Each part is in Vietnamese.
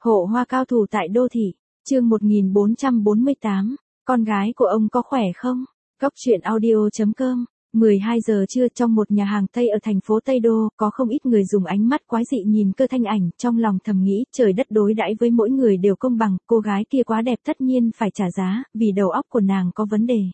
Hộ hoa cao thủ tại đô thị, chương 1448, con gái của ông có khỏe không? Góc truyện audio.com, 12 giờ trưa trong một nhà hàng Tây ở thành phố Tây Đô, có không ít người dùng ánh mắt quái dị nhìn Cơ Thanh Ảnh, trong lòng thầm nghĩ, trời đất đối đãi với mỗi người đều công bằng, cô gái kia quá đẹp tất nhiên phải trả giá, vì đầu óc của nàng có vấn đề.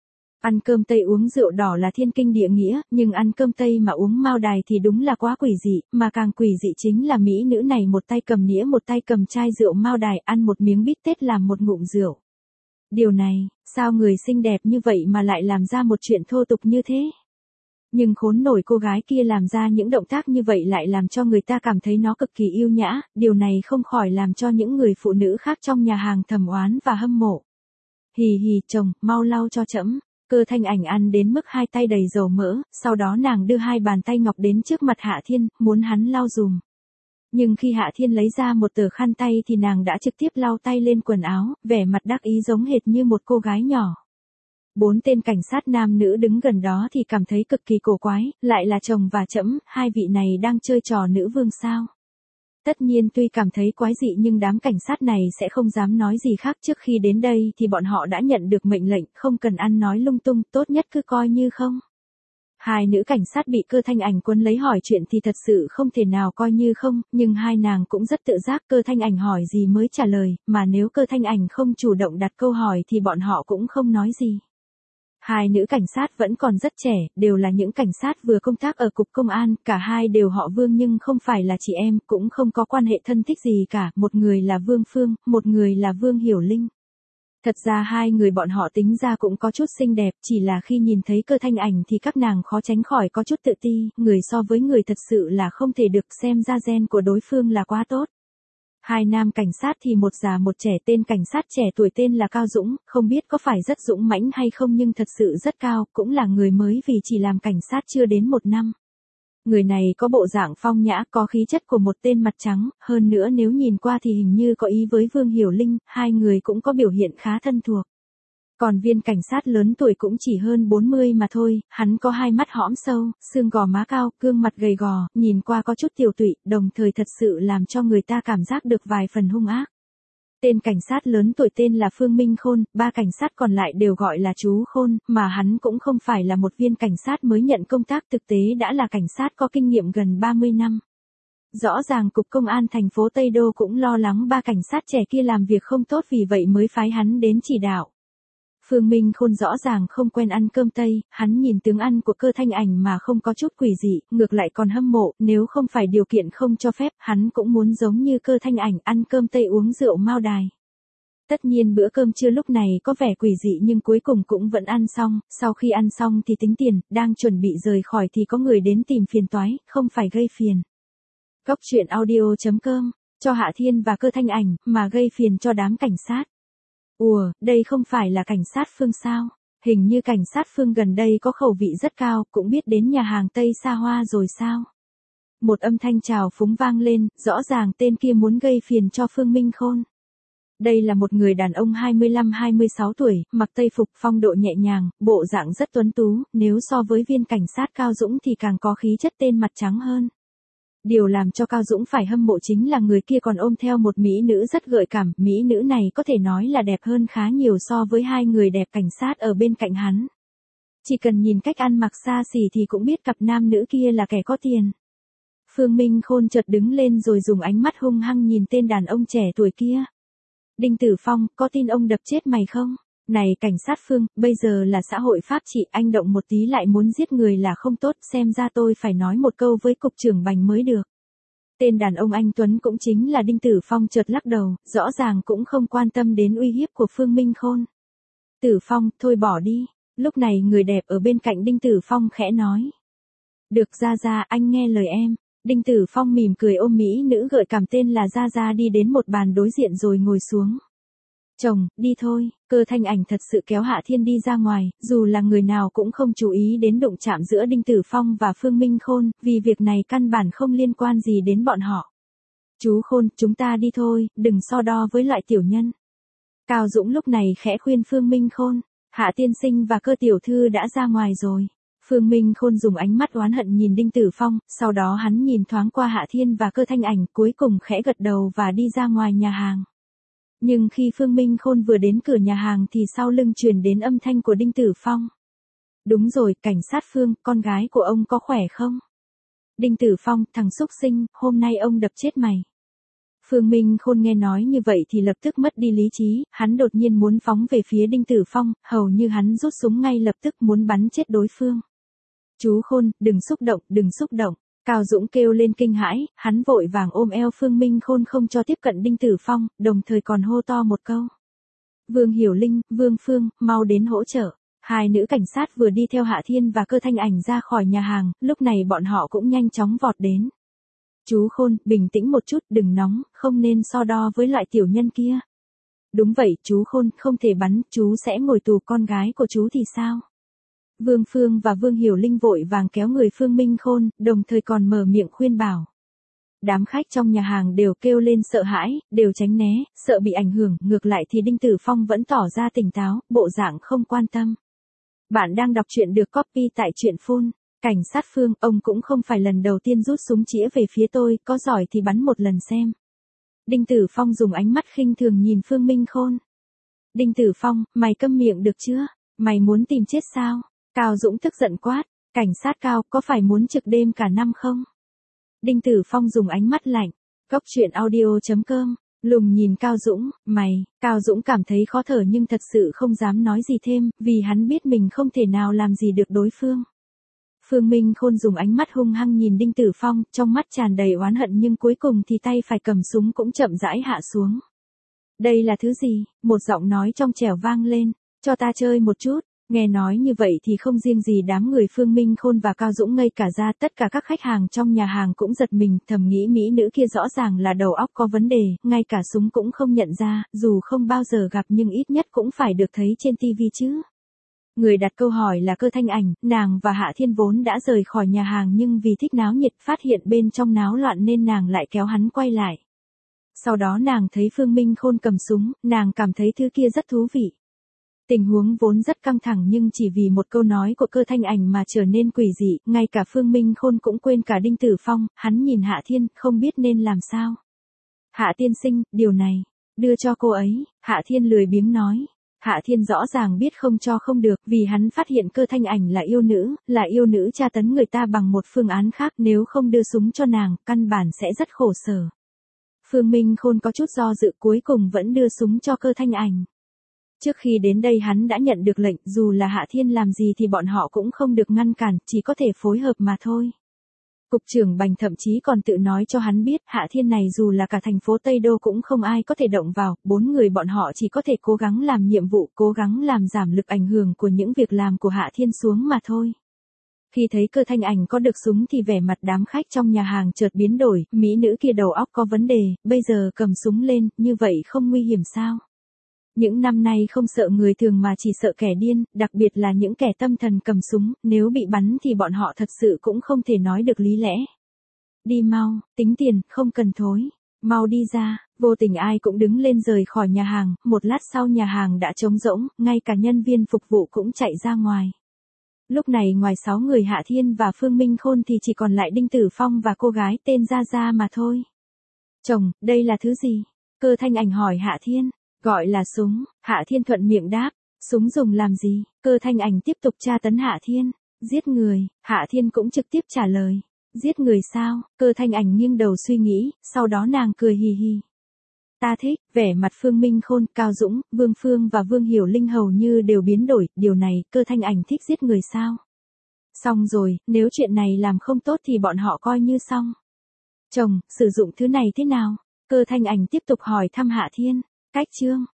Ăn cơm Tây uống rượu đỏ là thiên kinh địa nghĩa, nhưng ăn cơm Tây mà uống mao đài thì đúng là quá quỷ dị, mà càng quỷ dị chính là mỹ nữ này một tay cầm nĩa một tay cầm chai rượu mao đài, ăn một miếng bít tết làm một ngụm rượu. Điều này, sao người xinh đẹp như vậy mà lại làm ra một chuyện thô tục như thế? Nhưng khốn nổi cô gái kia làm ra những động tác như vậy lại làm cho người ta cảm thấy nó cực kỳ yêu nhã, điều này không khỏi làm cho những người phụ nữ khác trong nhà hàng thầm oán và hâm mộ. Hì hì chồng, mau lau cho trẫm. Cơ Thanh Ảnh ăn đến mức hai tay đầy dầu mỡ, sau đó nàng đưa hai bàn tay ngọc đến trước mặt Hạ Thiên, muốn hắn lau dùm. Nhưng khi Hạ Thiên lấy ra một tờ khăn tay thì nàng đã trực tiếp lau tay lên quần áo, vẻ mặt đắc ý giống hệt như một cô gái nhỏ. 4 tên cảnh sát nam nữ đứng gần đó thì cảm thấy cực kỳ cổ quái, lại là chồng và trẫm, hai vị này đang chơi trò nữ vương sao? Tất nhiên tuy cảm thấy quái dị nhưng đám cảnh sát này sẽ không dám nói gì khác, trước khi đến đây thì bọn họ đã nhận được mệnh lệnh, không cần ăn nói lung tung, tốt nhất cứ coi như không. Hai nữ cảnh sát bị Cơ Thanh Ảnh quấn lấy hỏi chuyện thì thật sự không thể nào coi như không, nhưng hai nàng cũng rất tự giác, Cơ Thanh Ảnh hỏi gì mới trả lời, mà nếu Cơ Thanh Ảnh không chủ động đặt câu hỏi thì bọn họ cũng không nói gì. Hai nữ cảnh sát vẫn còn rất trẻ, đều là những cảnh sát vừa công tác ở cục công an, cả hai đều họ Vương nhưng không phải là chị em, cũng không có quan hệ thân thích gì cả, một người là Vương Phương, một người là Vương Hiểu Linh. Thật ra hai người bọn họ tính ra cũng có chút xinh đẹp, chỉ là khi nhìn thấy Cơ Thanh Ảnh thì các nàng khó tránh khỏi có chút tự ti, người so với người thật sự là không thể được, xem ra gen của đối phương là quá tốt. Hai nam cảnh sát thì một già một trẻ, tên cảnh sát trẻ tuổi tên là Cao Dũng, không biết có phải rất dũng mãnh hay không nhưng thật sự rất cao, cũng là người mới vì chỉ làm cảnh sát chưa đến 1 năm. Người này có bộ dạng phong nhã, có khí chất của một tên mặt trắng, hơn nữa nếu nhìn qua thì hình như có ý với Vương Hiểu Linh, hai người cũng có biểu hiện khá thân thuộc. Còn viên cảnh sát lớn tuổi cũng chỉ hơn 40 mà thôi, hắn có hai mắt hõm sâu, xương gò má cao, gương mặt gầy gò, nhìn qua có chút tiều tụy, đồng thời thật sự làm cho người ta cảm giác được vài phần hung ác. Tên cảnh sát lớn tuổi tên là Phương Minh Khôn, ba cảnh sát còn lại đều gọi là chú Khôn, mà hắn cũng không phải là một viên cảnh sát mới nhận công tác, thực tế đã là cảnh sát có kinh nghiệm gần 30 năm. Rõ ràng cục công an thành phố Tây Đô cũng lo lắng ba cảnh sát trẻ kia làm việc không tốt, vì vậy mới phái hắn đến chỉ đạo. Phương Minh Khôn rõ ràng không quen ăn cơm Tây, hắn nhìn tướng ăn của Cơ Thanh Ảnh mà không có chút quỷ dị, ngược lại còn hâm mộ, nếu không phải điều kiện không cho phép, hắn cũng muốn giống như Cơ Thanh Ảnh ăn cơm Tây uống rượu mao đài. Tất nhiên bữa cơm trưa lúc này có vẻ quỷ dị nhưng cuối cùng cũng vẫn ăn xong, sau khi ăn xong thì tính tiền, đang chuẩn bị rời khỏi thì có người đến tìm phiền toái, không phải gây phiền. Góc truyện audio.com, cho Hạ Thiên và Cơ Thanh Ảnh, mà gây phiền cho đám cảnh sát. Ủa, đây không phải là cảnh sát Phương sao? Hình như cảnh sát Phương gần đây có khẩu vị rất cao, cũng biết đến nhà hàng Tây xa hoa rồi sao? Một âm thanh chào phúng vang lên, rõ ràng tên kia muốn gây phiền cho Phương Minh Khôn. Đây là một người đàn ông 25-26 tuổi, mặc tây phục, phong độ nhẹ nhàng, bộ dạng rất tuấn tú, nếu so với viên cảnh sát Cao Dũng thì càng có khí chất tên mặt trắng hơn. Điều làm cho Cao Dũng phải hâm mộ chính là người kia còn ôm theo một mỹ nữ rất gợi cảm, mỹ nữ này có thể nói là đẹp hơn khá nhiều so với hai người đẹp cảnh sát ở bên cạnh hắn. Chỉ cần nhìn cách ăn mặc xa xỉ thì cũng biết cặp nam nữ kia là kẻ có tiền. Phương Minh Khôn chợt đứng lên rồi dùng ánh mắt hung hăng nhìn tên đàn ông trẻ tuổi kia. Đinh Tử Phong, có tin ông đập chết mày không? Này cảnh sát Phương, bây giờ là xã hội pháp trị, anh động một tí lại muốn giết người là không tốt, xem ra tôi phải nói một câu với cục trưởng Bành mới được. Tên đàn ông anh Tuấn cũng chính là Đinh Tử Phong chợt lắc đầu, rõ ràng cũng không quan tâm đến uy hiếp của Phương Minh Khôn. Tử Phong, thôi bỏ đi. Lúc này người đẹp ở bên cạnh Đinh Tử Phong khẽ nói. Được Gia, anh nghe lời em. Đinh Tử Phong mỉm cười ôm mỹ nữ gợi cảm tên là Gia đi đến một bàn đối diện rồi ngồi xuống. Chồng, đi thôi. Cơ Thanh Ảnh thật sự kéo Hạ Thiên đi ra ngoài, dù là người nào cũng không chú ý đến đụng chạm giữa Đinh Tử Phong và Phương Minh Khôn, vì việc này căn bản không liên quan gì đến bọn họ. Chú Khôn, chúng ta đi thôi, đừng so đo với loại tiểu nhân. Cao Dũng lúc này khẽ khuyên Phương Minh Khôn, Hạ tiên sinh và Cơ tiểu thư đã ra ngoài rồi. Phương Minh Khôn dùng ánh mắt oán hận nhìn Đinh Tử Phong, sau đó hắn nhìn thoáng qua Hạ Thiên và Cơ Thanh Ảnh, cuối cùng khẽ gật đầu và đi ra ngoài nhà hàng. Nhưng khi Phương Minh Khôn vừa đến cửa nhà hàng thì sau lưng truyền đến âm thanh của Đinh Tử Phong. Đúng rồi, cảnh sát Phương, con gái của ông có khỏe không? Đinh Tử Phong, thằng xúc sinh, hôm nay ông đập chết mày. Phương Minh Khôn nghe nói như vậy thì lập tức mất đi lý trí, hắn đột nhiên muốn phóng về phía Đinh Tử Phong, hầu như hắn rút súng ngay lập tức muốn bắn chết đối phương. Chú Khôn, đừng xúc động, đừng xúc động. Cao Dũng kêu lên kinh hãi, hắn vội vàng ôm eo Phương Minh Khôn không cho tiếp cận Đinh Tử Phong, đồng thời còn hô to một câu. Vương Hiểu Linh, Vương Phương, mau đến hỗ trợ. Hai nữ cảnh sát vừa đi theo Hạ Thiên và Cơ Thanh Ảnh ra khỏi nhà hàng, lúc này bọn họ cũng nhanh chóng vọt đến. Chú Khôn, bình tĩnh một chút, đừng nóng, không nên so đo với loại tiểu nhân kia. Đúng vậy, chú Khôn, không thể bắn, chú sẽ ngồi tù, con gái của chú thì sao? Vương Phương và Vương Hiểu Linh vội vàng kéo người Phương Minh Khôn, đồng thời còn mở miệng khuyên bảo. Đám khách trong nhà hàng đều kêu lên sợ hãi, đều tránh né, sợ bị ảnh hưởng, ngược lại thì Đinh Tử Phong vẫn tỏ ra tỉnh táo, bộ dạng không quan tâm. Bạn đang đọc truyện được copy tại truyện phun. Cảnh sát Phương, ông cũng không phải lần đầu tiên rút súng chĩa về phía tôi, có giỏi thì bắn một lần xem. Đinh Tử Phong dùng ánh mắt khinh thường nhìn Phương Minh Khôn. Đinh Tử Phong, mày câm miệng được chưa? Mày muốn tìm chết sao? Cao Dũng tức giận quát. Cảnh sát Cao, có phải muốn trực đêm cả năm không? Đinh Tử Phong dùng ánh mắt lạnh. Cốc truyện audio.com. Lùng nhìn Cao Dũng, Cao Dũng cảm thấy khó thở nhưng thật sự không dám nói gì thêm, vì hắn biết mình không thể nào làm gì được đối phương. Phương Minh Khôn dùng ánh mắt hung hăng nhìn Đinh Tử Phong, trong mắt tràn đầy oán hận nhưng cuối cùng thì tay phải cầm súng cũng chậm rãi hạ xuống. Đây là thứ gì? Một giọng nói trong trẻo vang lên, cho ta chơi một chút. Nghe nói như vậy thì không riêng gì đám người Phương Minh Khôn và Cao Dũng ngây cả ra, tất cả các khách hàng trong nhà hàng cũng giật mình, thầm nghĩ mỹ nữ kia rõ ràng là đầu óc có vấn đề, ngay cả súng cũng không nhận ra, dù không bao giờ gặp nhưng ít nhất cũng phải được thấy trên tivi chứ. Người đặt câu hỏi là Cơ Thanh Ảnh, nàng và Hạ Thiên vốn đã rời khỏi nhà hàng nhưng vì thích náo nhiệt phát hiện bên trong náo loạn nên nàng lại kéo hắn quay lại. Sau đó nàng thấy Phương Minh Khôn cầm súng, nàng cảm thấy thứ kia rất thú vị. Tình huống vốn rất căng thẳng nhưng chỉ vì một câu nói của Cơ Thanh Ảnh mà trở nên quỷ dị, ngay cả Phương Minh Khôn cũng quên cả Đinh Tử Phong, hắn nhìn Hạ Thiên, không biết nên làm sao. Hạ tiên sinh, điều này, đưa cho cô ấy, Hạ Thiên lười biếng nói. Hạ Thiên rõ ràng biết không cho không được, vì hắn phát hiện Cơ Thanh Ảnh là yêu nữ tra tấn người ta bằng một phương án khác, nếu không đưa súng cho nàng, căn bản sẽ rất khổ sở. Phương Minh Khôn có chút do dự cuối cùng vẫn đưa súng cho Cơ Thanh Ảnh. Trước khi đến đây hắn đã nhận được lệnh, dù là Hạ Thiên làm gì thì bọn họ cũng không được ngăn cản, chỉ có thể phối hợp mà thôi. Cục trưởng Bành thậm chí còn tự nói cho hắn biết, Hạ Thiên này dù là cả thành phố Tây Đô cũng không ai có thể động vào, 4 người bọn họ chỉ có thể cố gắng làm nhiệm vụ, cố gắng làm giảm lực ảnh hưởng của những việc làm của Hạ Thiên xuống mà thôi. Khi thấy Cơ Thanh Ảnh có được súng thì vẻ mặt đám khách trong nhà hàng chợt biến đổi, mỹ nữ kia đầu óc có vấn đề, bây giờ cầm súng lên, như vậy không nguy hiểm sao? Những năm nay không sợ người thường mà chỉ sợ kẻ điên, đặc biệt là những kẻ tâm thần cầm súng, nếu bị bắn thì bọn họ thật sự cũng không thể nói được lý lẽ. Đi mau, tính tiền, không cần thối. Mau đi ra, vô tình ai cũng đứng lên rời khỏi nhà hàng, một lát sau nhà hàng đã trống rỗng, ngay cả nhân viên phục vụ cũng chạy ra ngoài. Lúc này ngoài 6 người Hạ Thiên và Phương Minh Khôn thì chỉ còn lại Đinh Tử Phong và cô gái tên Gia Gia mà thôi. Chồng, đây là thứ gì? Cơ Thanh Ảnh hỏi Hạ Thiên. Gọi là súng, Hạ Thiên thuận miệng đáp. Súng dùng làm gì? Cơ Thanh Ảnh tiếp tục tra tấn Hạ Thiên. Giết người, Hạ Thiên cũng trực tiếp trả lời. Giết người sao? Cơ Thanh Ảnh nghiêng đầu suy nghĩ, sau đó nàng cười hì hì. Ta thích, vẻ mặt Phương Minh Khôn, Cao Dũng, Vương Phương và Vương Hiểu Linh hầu như đều biến đổi, điều này, Cơ Thanh Ảnh thích giết người sao? Xong rồi, nếu chuyện này làm không tốt thì bọn họ coi như xong. Chồng, sử dụng thứ này thế nào? Cơ Thanh Ảnh tiếp tục hỏi thăm Hạ Thiên. Cách chương